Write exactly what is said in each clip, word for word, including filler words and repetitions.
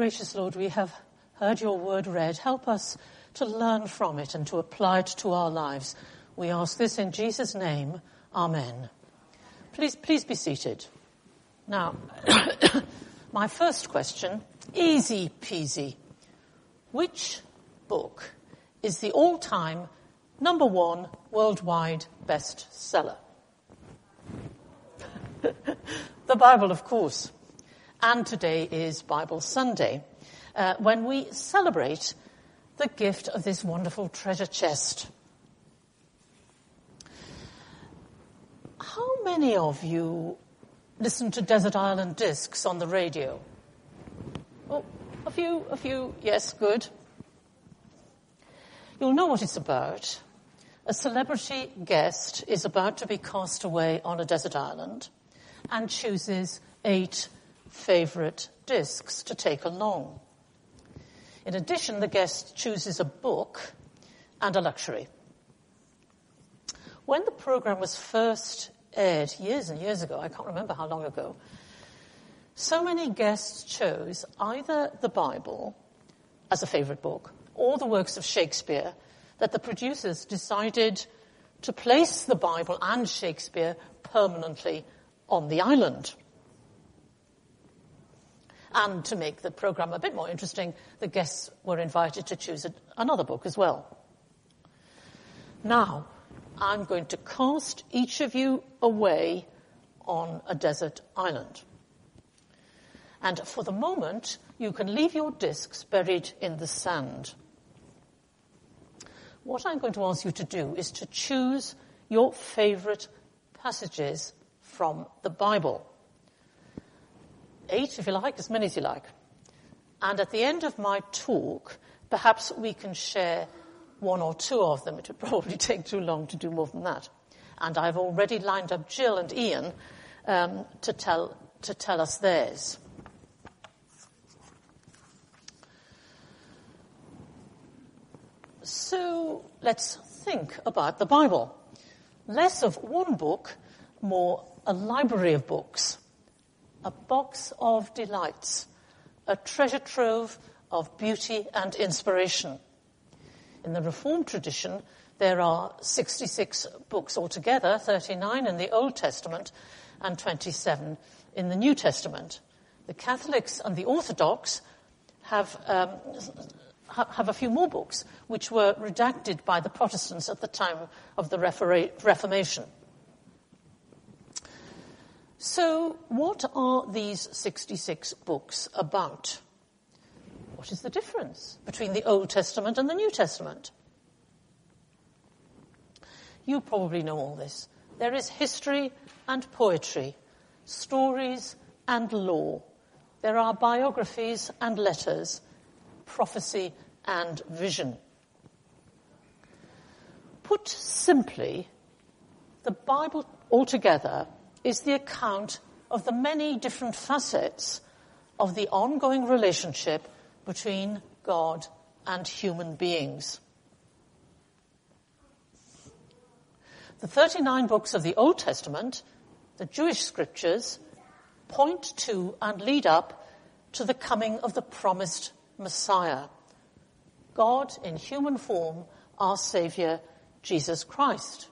gracious Lord, we have heard your word read. Help us to learn from it and to apply it to our lives. We ask this in Jesus' name. Amen. Please, please be seated. Now, my first question, easy peasy. Which book is the all-time number one worldwide bestseller? The Bible, of course. And today is Bible Sunday, uh, when we celebrate the gift of this wonderful treasure chest. How many of you listen to Desert Island Discs on the radio? Oh, a few, a few, yes, good. You'll know what it's about. A celebrity guest is about to be cast away on a desert island and chooses eight favorite discs to take along. In addition, the guest chooses a book and a luxury. When the program was first aired years and years ago, I can't remember how long ago, so many guests chose either the Bible as a favorite book or the works of Shakespeare that the producers decided to place the Bible and Shakespeare permanently on the island. And to make the program a bit more interesting, the guests were invited to choose another book as well. Now, I'm going to cast each of you away on a desert island. And for the moment, you can leave your discs buried in the sand. What I'm going to ask you to do is to choose your favorite passages from the Bible. Eight, if you like, as many as you like. And at the end of my talk, perhaps we can share one or two of them. It would probably take too long to do more than that. And I've already lined up Jill and Ian um, to tell to tell us theirs. So let's think about the Bible. Less of one book, more a library of books. A box of delights, a treasure trove of beauty and inspiration. In the Reformed tradition, there are sixty-six books altogether, thirty-nine in the Old Testament and twenty-seven in the New Testament. The Catholics and the Orthodox have um, have a few more books, which were redacted by the Protestants at the time of the Reformation. So, what are these sixty-six books about? What is the difference between the Old Testament and the New Testament? You probably know all this. There is history and poetry, stories and law. There are biographies and letters, prophecy and vision. Put simply, the Bible altogether is the account of the many different facets of the ongoing relationship between God and human beings. The thirty-nine books of the Old Testament, the Jewish scriptures, point to and lead up to the coming of the promised Messiah, God in human form, our Savior, Jesus Christ.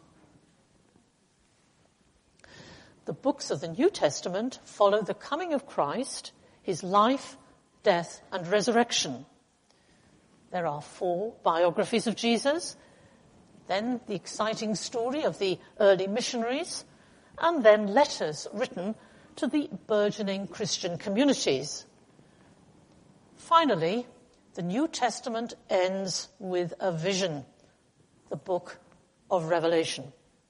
The books of the New Testament follow the coming of Christ, his life, death, and resurrection. There are four biographies of Jesus, then the exciting story of the early missionaries, and then letters written to the burgeoning Christian communities. Finally, the New Testament ends with a vision, the book of Revelation.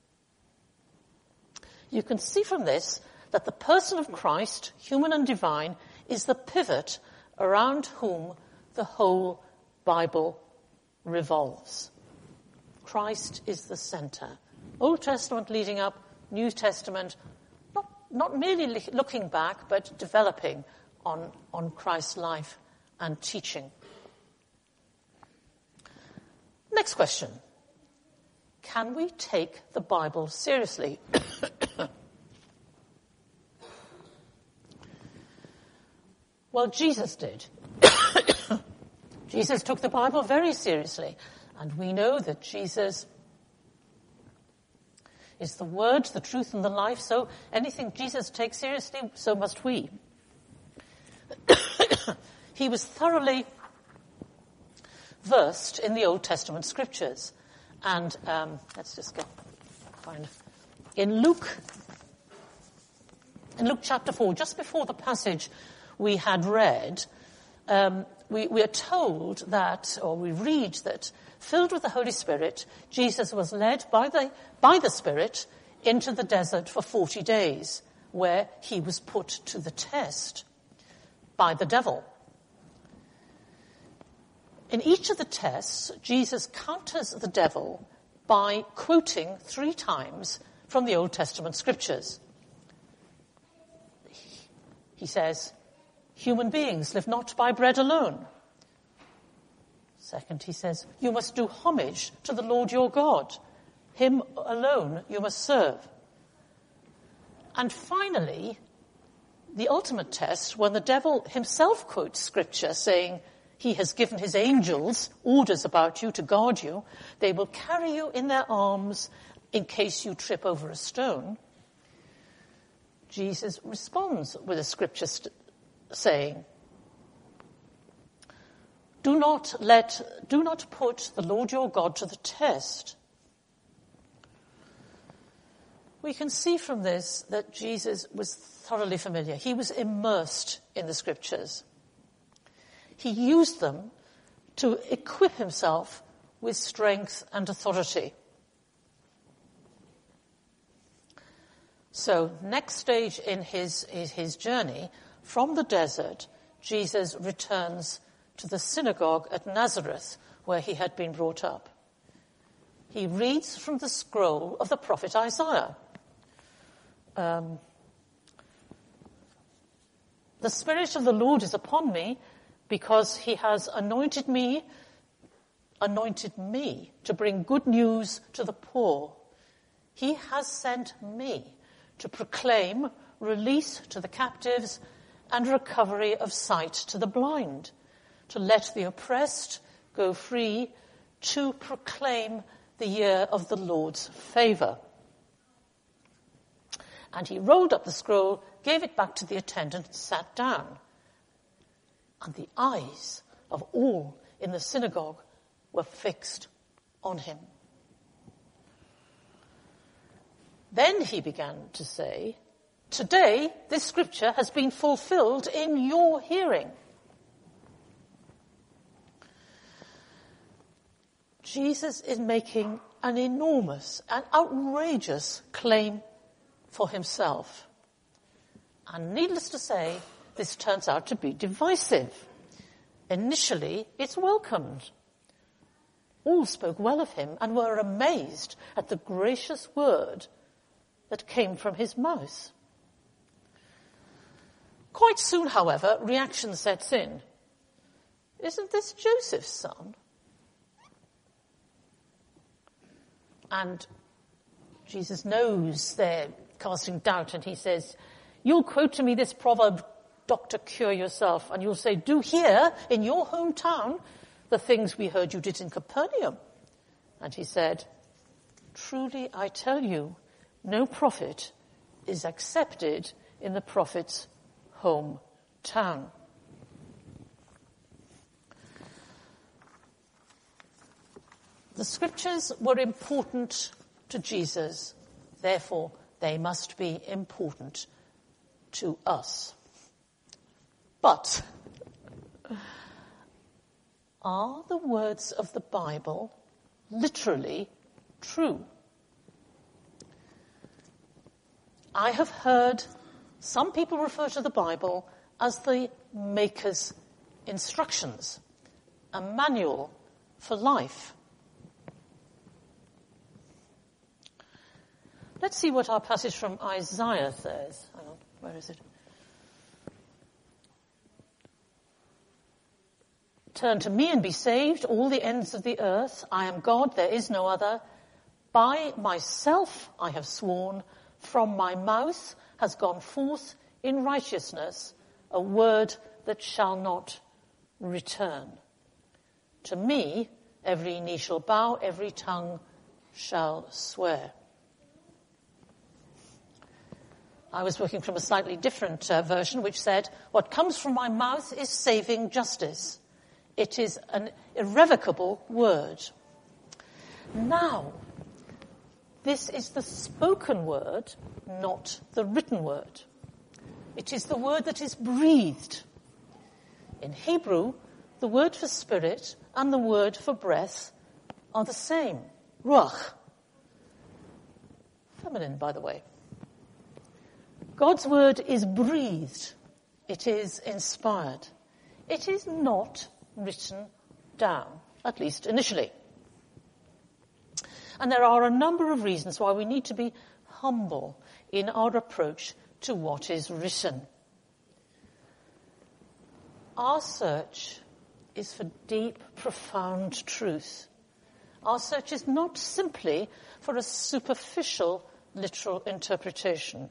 You can see from this that the person of Christ, human and divine, is the pivot around whom the whole Bible revolves. Christ is the center. Old Testament leading up, New Testament, not, not merely looking back, but developing on, on Christ's life and teaching. Next question. Can we take the Bible seriously? Well, Jesus did. Jesus took the Bible very seriously, and we know that Jesus is the Word, the truth, and the life, so anything Jesus takes seriously, so must we. He was thoroughly versed in the Old Testament scriptures. And um, let's just go find in Luke, in Luke chapter four, just before the passage we had read, um, we, we are told that, or we read that, filled with the Holy Spirit, Jesus was led by the by the Spirit into the desert for forty days, where he was put to the test by the devil. In each of the tests, Jesus counters the devil by quoting three times from the Old Testament scriptures. He says, human beings live not by bread alone. Second, he says, you must do homage to the Lord your God. Him alone you must serve. And finally, the ultimate test, when the devil himself quotes scripture saying, he has given his angels orders about you to guard you. They will carry you in their arms in case you trip over a stone. Jesus responds with a scripture st- saying, Do not let, do not put the Lord your God to the test. We can see from this that Jesus was thoroughly familiar. He was immersed in the scriptures. He used them to equip himself with strength and authority. So, next stage in his, his journey, from the desert, Jesus returns to the synagogue at Nazareth, where he had been brought up. He reads from the scroll of the prophet Isaiah. Um, the Spirit of the Lord is upon me, because he has anointed me, anointed me to bring good news to the poor. He has sent me to proclaim release to the captives and recovery of sight to the blind, to let the oppressed go free, to proclaim the year of the Lord's favor. And he rolled up the scroll, gave it back to the attendant, and sat down. And the eyes of all in the synagogue were fixed on him. Then he began to say, today this scripture has been fulfilled in your hearing. Jesus is making an enormous and outrageous claim for himself. And needless to say, this turns out to be divisive. Initially, it's welcomed. All spoke well of him and were amazed at the gracious word that came from his mouth. Quite soon, however, reaction sets in. Isn't this Joseph's son? And Jesus knows they're casting doubt, and he says, you'll quote to me this proverb, doctor, cure yourself, and you'll say, do here in your hometown the things we heard you did in Capernaum. And he said, truly I tell you, no prophet is accepted in the prophet's hometown. The scriptures were important to Jesus, therefore they must be important to us. But are the words of the Bible literally true? I have heard some people refer to the Bible as the Maker's instructions, a manual for life. Let's see what our passage from Isaiah says. Hang on, where is it? Turn to me and be saved, all the ends of the earth. I am God, there is no other. By myself I have sworn, from my mouth has gone forth in righteousness a word that shall not return. To me, every knee shall bow, every tongue shall swear. I was working from a slightly different uh, version, which said, what comes from my mouth is saving justice. It is an irrevocable word. Now, this is the spoken word, not the written word. It is the word that is breathed. In Hebrew, the word for spirit and the word for breath are the same. Ruach. Feminine, by the way. God's word is breathed. It is inspired. It is not written down, at least initially. And there are a number of reasons why we need to be humble in our approach to what is written. Our search is for deep, profound truth. Our search is not simply for a superficial, literal interpretation.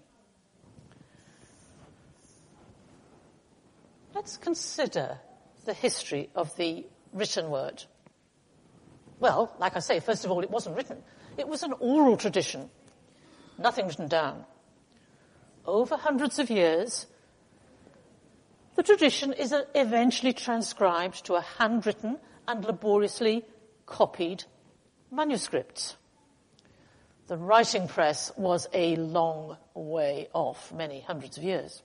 Let's consider the history of the written word. Well, like I say, first of all, it wasn't written. It was an oral tradition. Nothing written down. Over hundreds of years, the tradition is eventually transcribed to a handwritten and laboriously copied manuscript. The writing press was a long way off, many hundreds of years.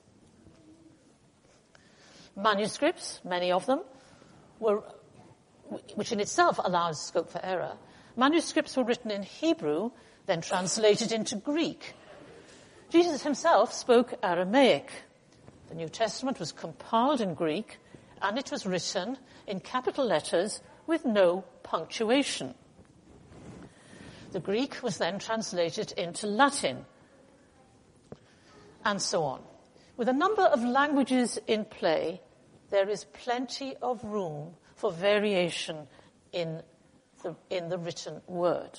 Manuscripts, many of them, were, which in itself allows scope for error, manuscripts were written in Hebrew, then translated into Greek. Jesus himself spoke Aramaic. The New Testament was compiled in Greek, and it was written in capital letters with no punctuation. The Greek was then translated into Latin, and so on. With a number of languages in play, there is plenty of room for variation in the, in the written word.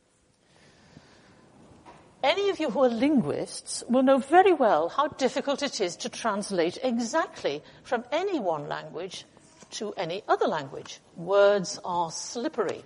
Any of you who are linguists will know very well how difficult it is to translate exactly from any one language to any other language. Words are slippery.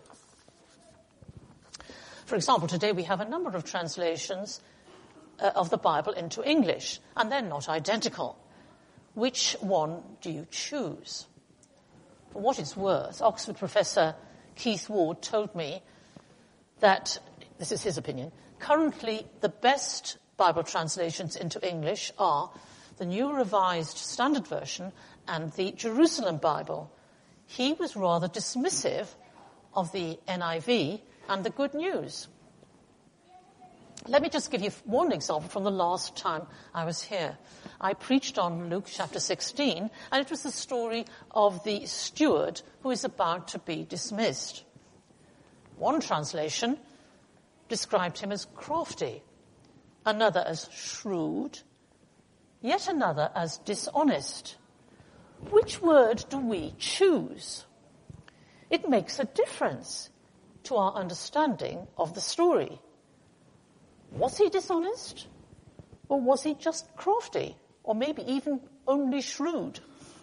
For example, today we have a number of translations uh, of the Bible into English, and they're not identical. Which one do you choose? For what it's worth, Oxford professor Keith Ward told me that, this is his opinion, currently the best Bible translations into English are the New Revised Standard Version and the Jerusalem Bible. He was rather dismissive of the N I V and the Good News. Let me just give you one example from the last time I was here. I preached on Luke chapter sixteen, and it was the story of the steward who is about to be dismissed. One translation described him as crafty, another as shrewd, yet another as dishonest. Which word do we choose? It makes a difference to our understanding of the story. Was he dishonest? Or was he just crafty? Or maybe even only shrewd?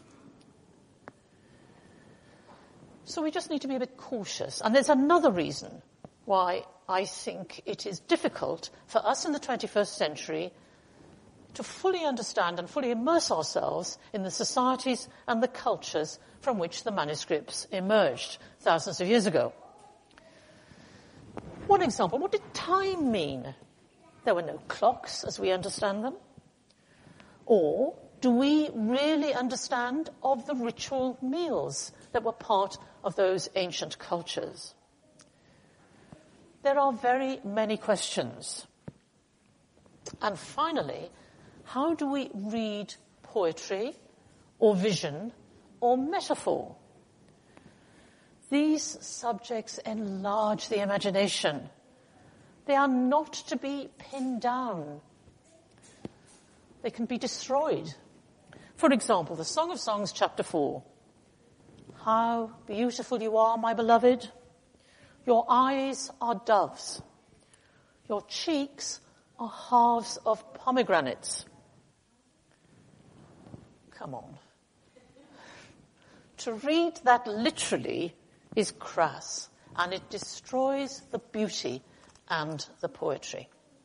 So we just need to be a bit cautious. And there's another reason why I think it is difficult for us in the twenty-first century to fully understand and fully immerse ourselves in the societies and the cultures from which the manuscripts emerged thousands of years ago. One example, what did time mean? There were no clocks as we understand them. Or do we really understand of the ritual meals that were part of those ancient cultures? There are very many questions. And finally, how do we read poetry or vision or metaphor? These subjects enlarge the imagination. They are not to be pinned down. They can be destroyed. For example, the Song of Songs, chapter four. How beautiful you are, my beloved. Your eyes are doves. Your cheeks are halves of pomegranates. Come on. To read that literally is crass, and it destroys the beauty and the poetry.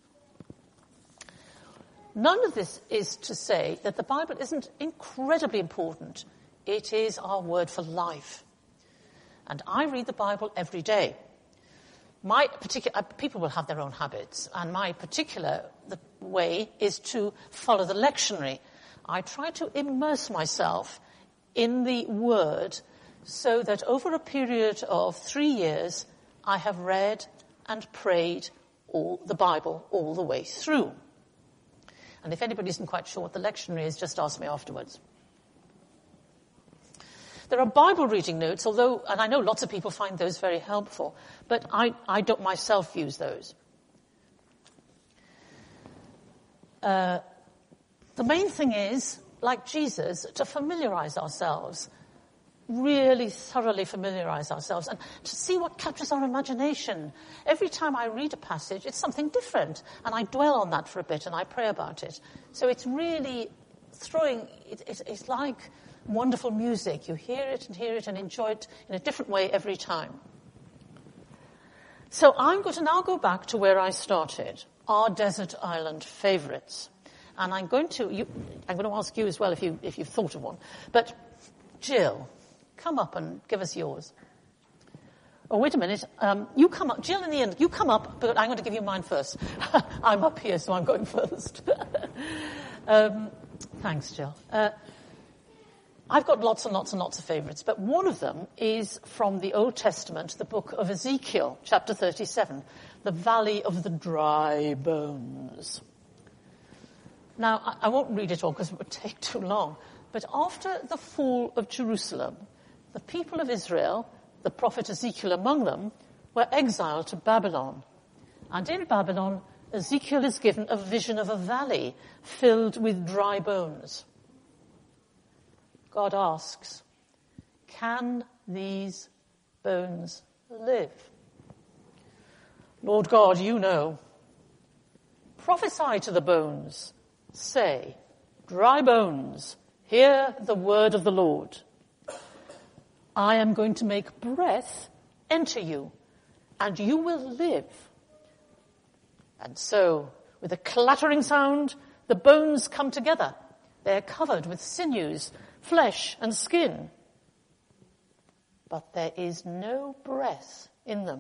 None of this is to say that the Bible isn't incredibly important. It is our word for life. And I read the Bible every day. My particular, people will have their own habits, and my particular the way is to follow the lectionary. I try to immerse myself in the Word so that over a period of three years, I have read and prayed all the Bible all the way through. And if anybody isn't quite sure what the lectionary is, just ask me afterwards. There are Bible reading notes, although, and I know lots of people find those very helpful, but I, I don't myself use those. Uh, the main thing is, like Jesus, to familiarize ourselves, really thoroughly familiarize ourselves, and to see what captures our imagination. Every time I read a passage, it's something different, and I dwell on that for a bit, and I pray about it. So it's really throwing, it, it, it's like wonderful music. You hear it and hear it and enjoy it in a different way every time. So I'm going to now go back to where I started, our desert island favourites. And I'm going to, you, I'm going to ask you as well if, you, if you've thought of one. But Jill, come up and give us yours. Oh, wait a minute. Um, you come up. Jill in the end, you come up, but I'm going to give you mine first. I'm up here, so I'm going first. um, thanks, Jill. Uh, I've got lots and lots and lots of favourites, but one of them is from the Old Testament, the book of Ezekiel, chapter thirty-seven, the Valley of the Dry Bones. Now, I, I won't read it all because it would take too long, but after the fall of Jerusalem, the people of Israel, the prophet Ezekiel among them, were exiled to Babylon. And in Babylon, Ezekiel is given a vision of a valley filled with dry bones. God asks, can these bones live? Lord God, you know. Prophesy to the bones. Say, dry bones, hear the word of the Lord. I am going to make breath enter you, and you will live. And so, with a clattering sound, the bones come together. They are covered with sinews, flesh and skin. But there is no breath in them.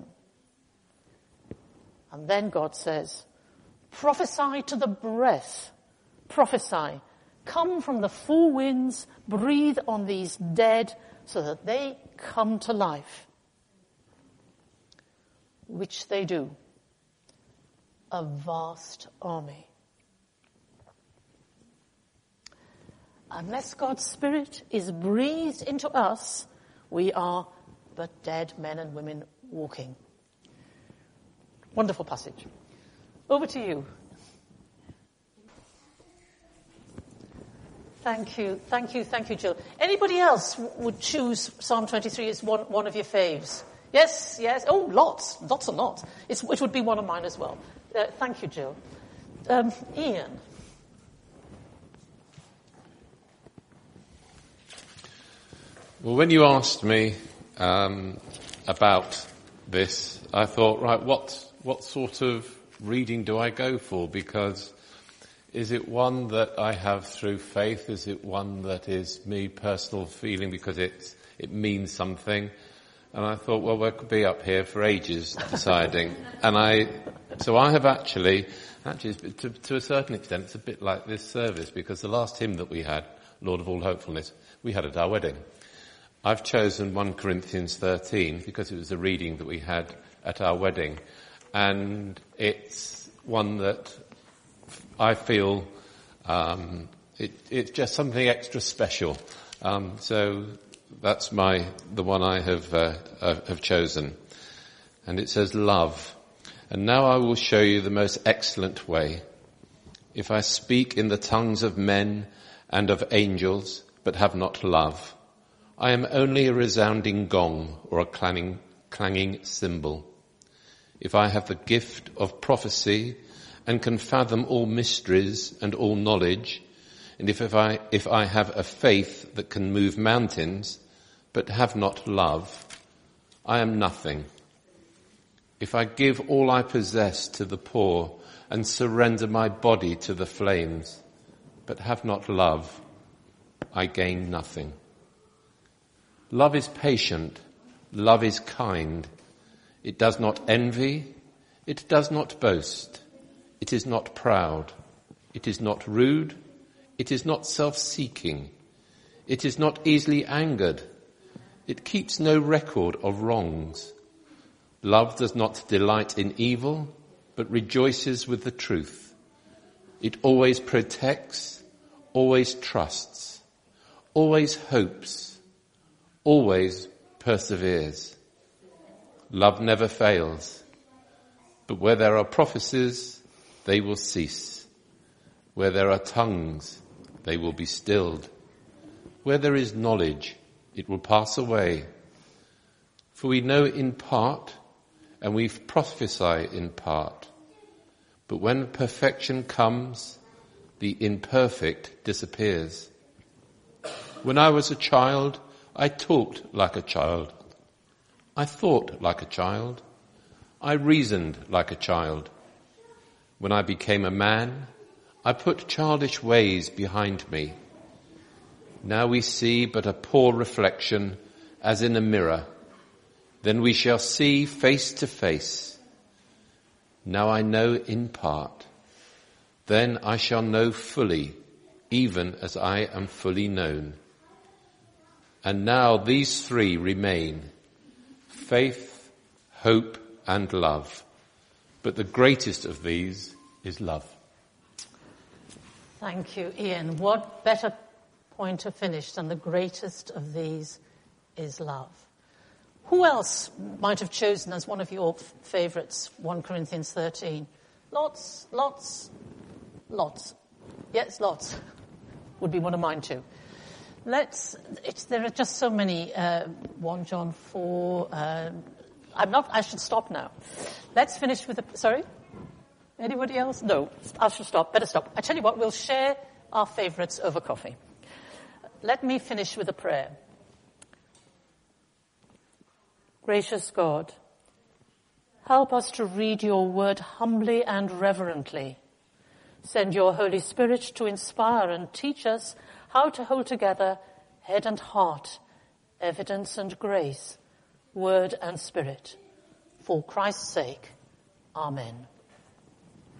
And then God says, prophesy to the breath. Prophesy. Come from the four winds, breathe on these dead so that they come to life. Which they do. A vast army. Unless God's Spirit is breathed into us, we are but dead men and women walking. Wonderful passage. Over to you. Thank you, thank you, thank you, Jill. Anybody else w- would choose Psalm twenty-three as one, one of your faves? Yes, yes. Oh, lots, lots and lots. It's, it would be one of mine as well. Uh, thank you, Jill. Um, Ian. Well, when you asked me um, about this, I thought, right, what what sort of reading do I go for? Because is it one that I have through faith? Is it one that is me personal feeling because it's, it means something? And I thought, well, we could be up here for ages deciding. and I, so I have actually, actually, to, to a certain extent, it's a bit like this service because the last hymn that we had, Lord of All Hopefulness, we had at our wedding. I've chosen First Corinthians thirteen because it was a reading that we had at our wedding. And it's one that I feel um, it, it's just something extra special. Um, so that's my the one I have uh, uh, have chosen. And it says, love. And now I will show you the most excellent way. If I speak in the tongues of men and of angels, but have not love, I am only a resounding gong or a clanging, clanging cymbal. If I have the gift of prophecy and can fathom all mysteries and all knowledge, and if, if I if I have a faith that can move mountains, but have not love, I am nothing. If I give all I possess to the poor and surrender my body to the flames, but have not love, I gain nothing. Love is patient. Love is kind. It does not envy. It does not boast. It is not proud. It is not rude. It is not self-seeking. It is not easily angered. It keeps no record of wrongs. Love does not delight in evil, but rejoices with the truth. It always protects, always trusts, always hopes, always perseveres. Love never fails, but where there are prophecies, they will cease. Where there are tongues, they will be stilled. Where there is knowledge, it will pass away. For we know in part, and we prophesy in part. But when perfection comes, the imperfect disappears. When I was a child, I talked like a child. I thought like a child. I reasoned like a child. When I became a man, I put childish ways behind me. Now we see but a poor reflection as in a mirror. Then we shall see face to face. Now I know in part. Then I shall know fully, even as I am fully known. And now these three remain: faith, hope, and love. But the greatest of these is love. Thank you, Ian. What better point to finish than the greatest of these is love? Who else might have chosen as one of your favourites First Corinthians thirteen? Lots, lots, lots. Yes, lots. Would be one of mine too. Let's, it's, there are just so many, uh, First John four, um, I'm not, I should stop now. Let's finish with the, sorry? Anybody else? No, I should stop, better stop. I tell you what, we'll share our favourites over coffee. Let me finish with a prayer. Gracious God, help us to read your word humbly and reverently. Send your Holy Spirit to inspire and teach us how to hold together head and heart, evidence and grace, word and spirit. For Christ's sake, amen.